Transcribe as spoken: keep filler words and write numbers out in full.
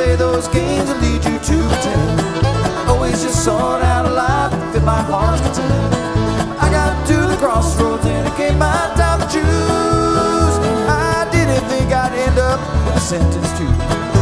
play those games and lead you to pretend. Always just sought out a life to fit my heart's content. I got to the crossroads and it came my time to choose. I didn't think I'd end up with a sentence too.